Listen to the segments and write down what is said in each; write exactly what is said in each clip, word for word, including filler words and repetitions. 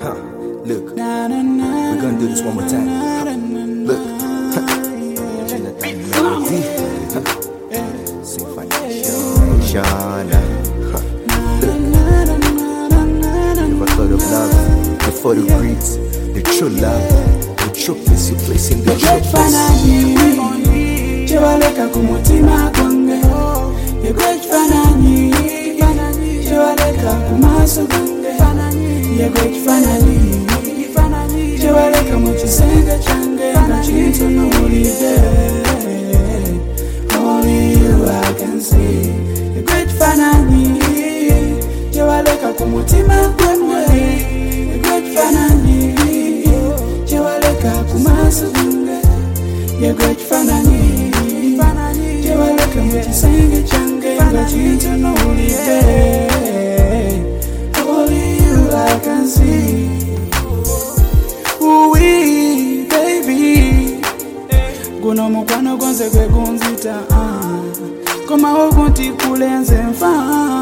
Huh. Look, we're gonna do this one more time. Huh. Look, Jonathan Melody. Huh. Symphonation. Huh. Look, never thought of love before the greed, the true love, the true place you place in the true place. Chewaleka kumutima kwange, ye great fanani. Chewaleka kumaso kwange, ye great fanani. Chewaleka muchisenge change, ngachito nulide. Only you I can see, ye great fanani. Chewaleka kumutima kwange, ye great fanani. Chewaleka kumaso kwange, ye great fanani. Sing change, but you don't know it. Only you I can see. Ooh, baby. Guna mukwana gonze gwe gunzita. Koma ogunti kulenze mfa.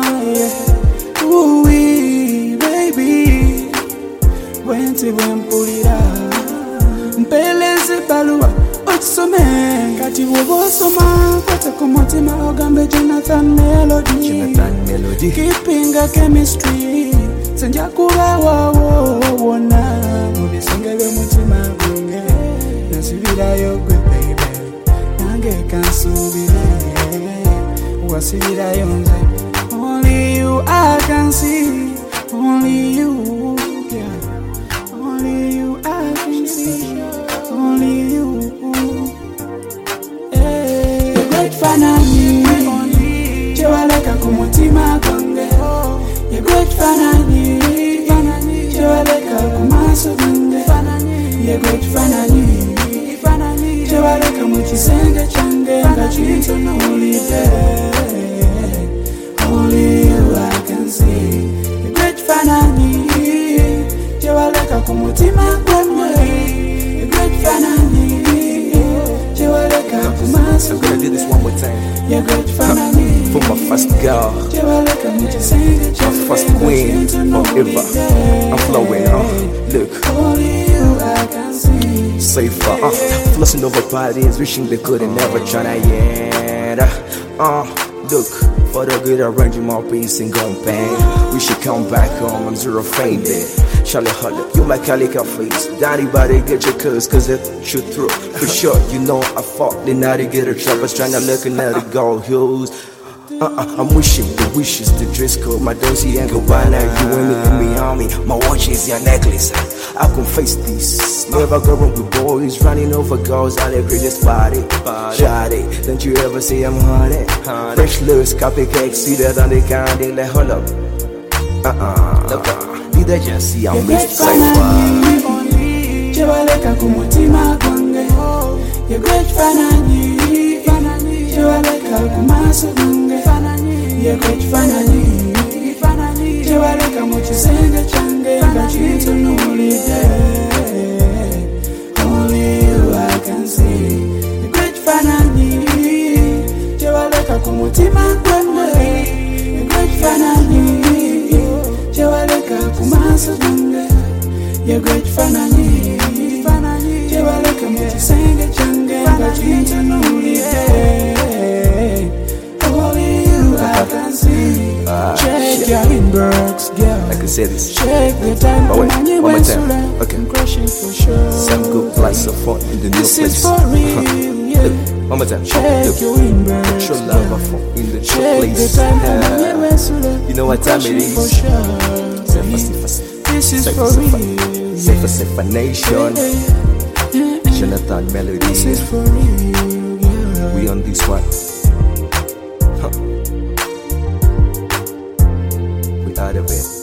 Ooh, baby. Bwenti bwempulira. Mpeleze balua. Otsome kati wobosoma kwata kumutima ogambe Jonathan Melody. Jonathan Melody. Kipinga chemistry senja kuba wawo wona mubisengele mutima gwange nasibirayo gwe baby nange kansubire wasibirayo nze. Only you I can see, only you, yeah. Only you I can see, only you. Fanani, chewaleka kumutima kwange, ye great fanani. Chewaleka kumaso kwange, ye great fanani. Chewaleka muchisenge change, ngachito nulide. Only you I can see, ye great fanani. Chewaleka kumutima kwange, ye great fanani. I'm gonna do this one more time. You're great fanani. For my first girl, my first queen forever. I'm flowing, uh, look. Safer, uh, flossing over parties, wishing they could and never try yet. Uh, look, for the good arranging my peace and gun pain. We should come back home, I'm zero fainted. Charlie Huller, you like Calico face. Daddy body get your curse, cause it should through. For sure, you know I fought the night to get a troubles, trying to look at the gold hills. Uh-uh, I'm wishing the wishes, the dress code, my dozy and Gabbana. You and me in me army, my watch is your necklace. I can face this. Never go wrong with boys running over girls at the greatest party. Shawty, don't you ever say I'm honey. Fresh loose, copycake, see that on the candy, like hold up. Uh-uh, look up. Did I just see I'm Mister Safer? Chewaleka kumutima kwange, ye great fanani. Chewaleka kumaso kwange, ye great fanani. Chewaleka muchisenge change, ngachito nulide. Only you I can see, ye great fanani. Chewaleka kumutima kwange, ye great fanani. Chewaleka kumaso kwange, ye great fanani. Chewaleka muchisenge change, ngachito nulide. Only you I can see. Check your inbox, girl. I can say this. Check the time. Oh wait, one more time. Okay. I'm crashing for sure. Some good price of fun in the new This place. is for real, yeah. Look, one more time. Check Look, your inbox, true girl. love of fun in the true Check the place. time. Uh, you know what time it Crashing for is. sure. Safer, safer, This is safer, for safer, real, safer, yeah. safer nation. Jonathan Melody. This is for real, yeah. We on this one. Huh. We out of it.